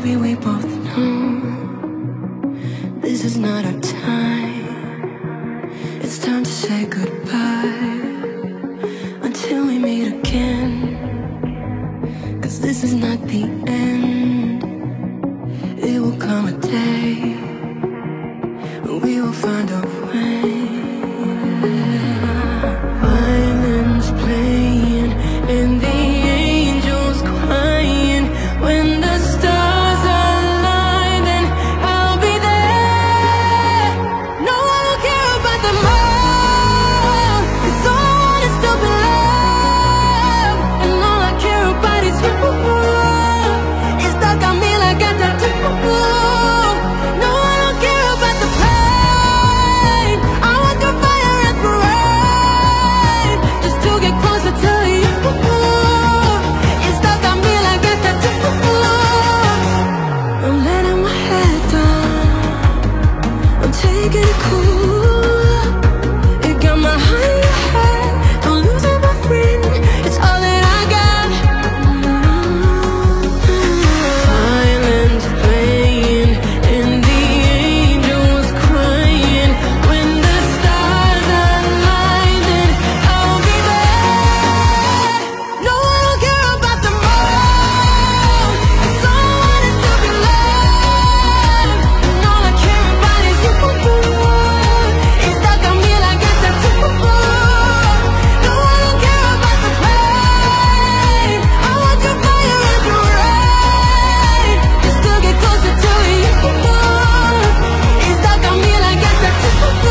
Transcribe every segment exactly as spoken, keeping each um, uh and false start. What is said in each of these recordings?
Baby, we both know this is not our time. It's time to say goodbye until we meet again. 'Cause this is not the end. It will come a day when we will find a way. Violins playing and the angels crying. When the stars align, then I'll be there. No, I don't care about them all, 'cause all I want is to be loved. And all I care about is you. It's stuck on me like a tattoo. No, I don't care about the pain. I want the fire and the rain, just to get closer to you. It's stuck on me like a tattoo. I'm letting my head down, I'm taking it cool. It got my heart in your head, don't lose it, my friend. It's all that I got. Violins playing and the angels crying. When the stars align, then I'll be there. No, I don't care about them all, 'cause all I want is to be loved. And all I care about is you. It's stuck on me like a tattoo. No, I don't care about the pain. I want your fire and your rain, just to get closer to you. It's stuck on me like a tattoo.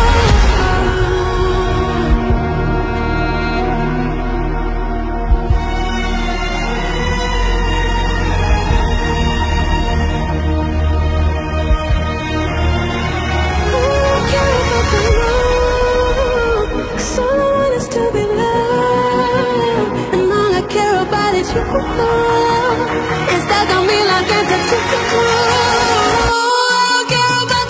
Cause all I want is to be loved, and all I care about is you. It's stuck on me like a tattoo. I don't care about